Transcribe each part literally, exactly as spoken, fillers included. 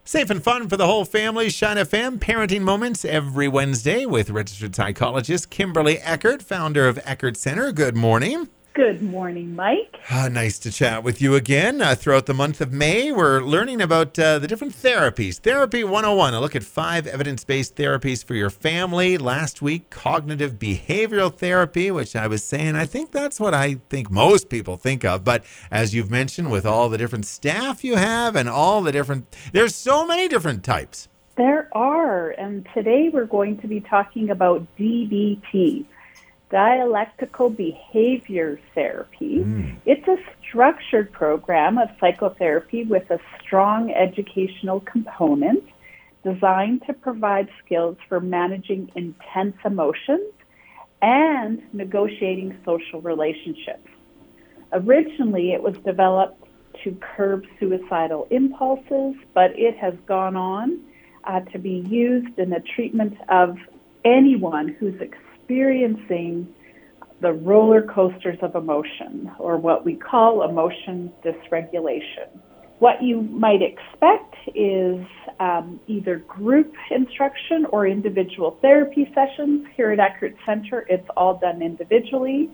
Safe and fun for the whole family. Shine F M Parenting Moments every Wednesday with registered psychologist Kimberly Eckert, founder of Eckert Center. Good morning. Good morning, Mike. Uh, nice to chat with you again. Uh, throughout the month of May, we're learning about uh, the different therapies. Therapy one oh one, a look at five evidence-based therapies for your family. Last week, cognitive behavioral therapy, which I was saying, I think that's what I think most people think of. But as you've mentioned, with all the different staff you have and all the different, there's so many different types. There are, and today we're going to be talking about D B T. Dialectical Behavior Therapy. Mm. It's a structured program of psychotherapy with a strong educational component designed to provide skills for managing intense emotions and negotiating social relationships. Originally, it was developed to curb suicidal impulses, but it has gone on uh, to be used in the treatment of anyone who's experiencing experiencing the roller coasters of emotion, or what we call emotion dysregulation. What you might expect is um, either group instruction or individual therapy sessions. Here at Eckert Center, it's all done individually.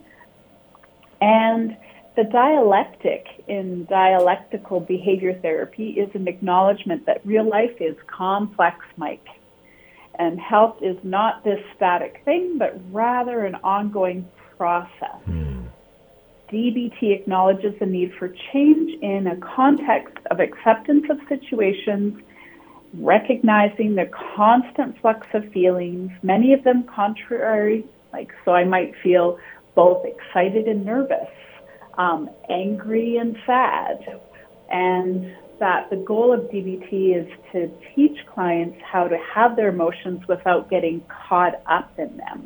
And the dialectic in dialectical behavior therapy is an acknowledgement that real life is complex, Mike. And health is not this static thing, but rather an ongoing process. Mm. D B T acknowledges the need for change in a context of acceptance of situations, recognizing the constant flux of feelings, many of them contrary, like so I might feel both excited and nervous, um, angry and sad, and that the goal of D B T is to teach clients how to have their emotions without getting caught up in them.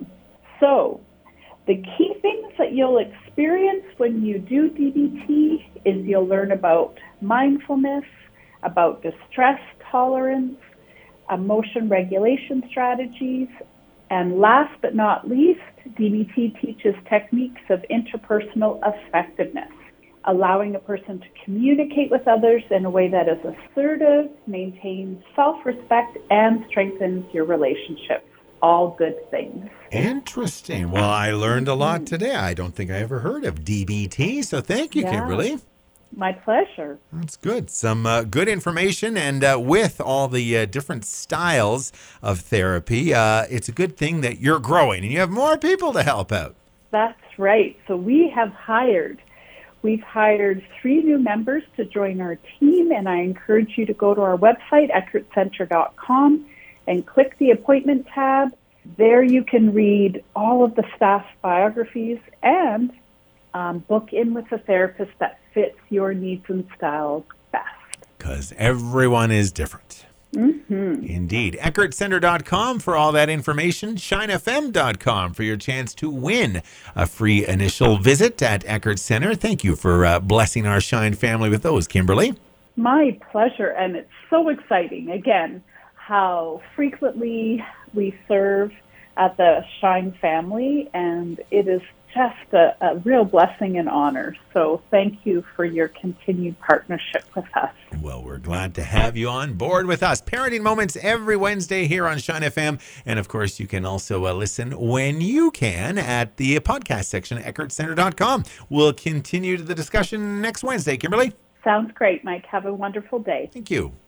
So the key things that you'll experience when you do D B T is you'll learn about mindfulness, about distress tolerance, emotion regulation strategies, and last but not least, D B T teaches techniques of interpersonal effectiveness, allowing a person to communicate with others in a way that is assertive, maintains self-respect, and strengthens your relationships. All good things. Interesting. Well, I learned a lot today. I don't think I ever heard of D B T, so thank you, yeah. Kimberly. My pleasure. That's good. Some uh, good information, and uh, with all the uh, different styles of therapy, uh, it's a good thing that you're growing and you have more people to help out. That's right. So we have hired We've hired three new members to join our team, and I encourage you to go to our website, eckert center dot com, and click the appointment tab. There you can read all of the staff's biographies and um, book in with a therapist that fits your needs and style best. Because everyone is different. Mm-hmm. Indeed. eckert center dot com for all that information. shine f m dot com for your chance to win a free initial visit at Eckert Center. Thank you for uh, blessing our Shine family with those, Kimberly. My pleasure. And it's so exciting, again, how frequently we serve at the Shine family, and it is just a, a real blessing and honor. So thank you for your continued partnership with us. Well, we're glad to have you on board with us. Parenting Moments every Wednesday here on Shine F M. And of course, you can also uh, listen when you can at the podcast section at eckert center dot com. We'll continue the discussion next Wednesday. Kimberly? Sounds great, Mike. Have a wonderful day. Thank you.